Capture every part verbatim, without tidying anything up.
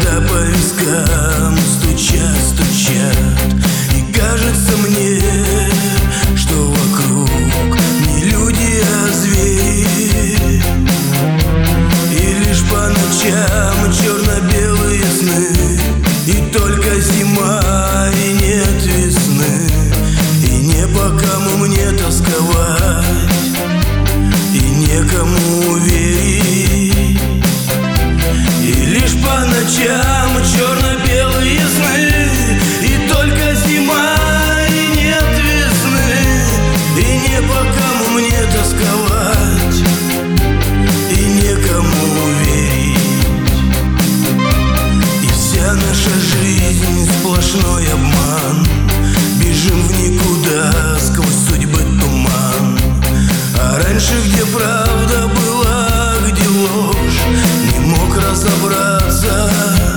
когда по вискам стучат, стучат, и кажется мне, что вокруг не люди, а звери. И лишь по ночам черно-белые сны, и только зима, и нет весны, и не по кому мне тосковать, и некому верить. И лишь по ночам черно-белые сны, и только зима, и нет весны, и не по кому мне тосковать, и некому верить. И вся наша жизнь сплошной обман, бежим в никуда сквозь судьбы туман. А раньше где правда была, где ложь, не мог разобраться.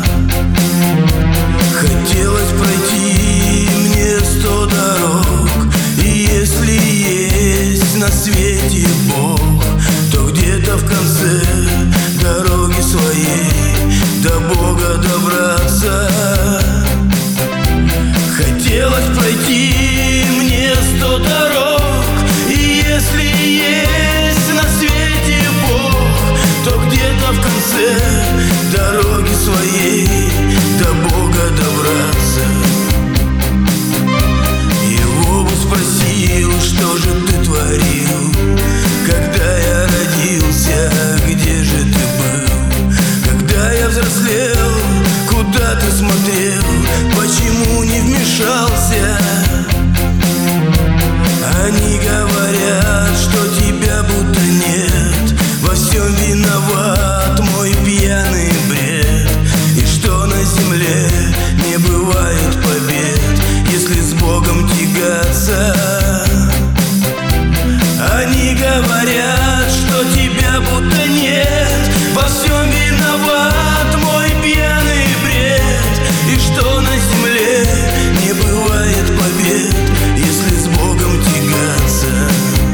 Хотелось пройти мне сто дорог, и если есть на свете Бог, то где-то в конце дороги своей до Бога добраться. Хотелось пройти мне сто дорог, и если есть на свете Бог, то где-то в конце дороги своей до Бога добраться. Его бы спросил, что же ты творил, когда я родился, где же ты был? Когда я взрослел, куда ты смотрел, почему не вмешался? Они говорят, что тебя будто нет, во всем виноват мой пьяный бред, и что на земле не бывает побед, если с Богом тягаться. Они говорят, что тебя будто нет, во всем виноват мой пьяный бред, и что на земле не бывает побед, если с Богом тягаться.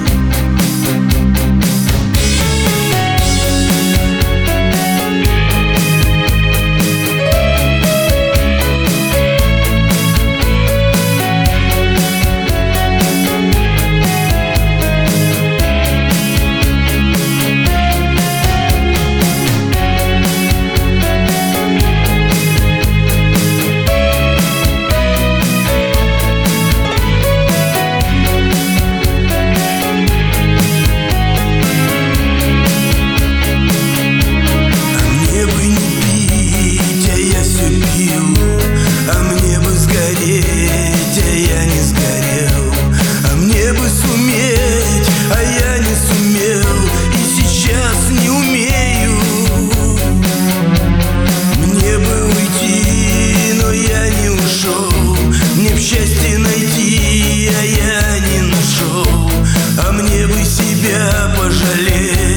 А мне бы сгореть, а я не сгорел, а мне бы суметь, а я не сумел, и сейчас не умею. Мне бы уйти, но я не ушел, мне б счастье найти, а я не нашел, а мне бы себя пожалеть,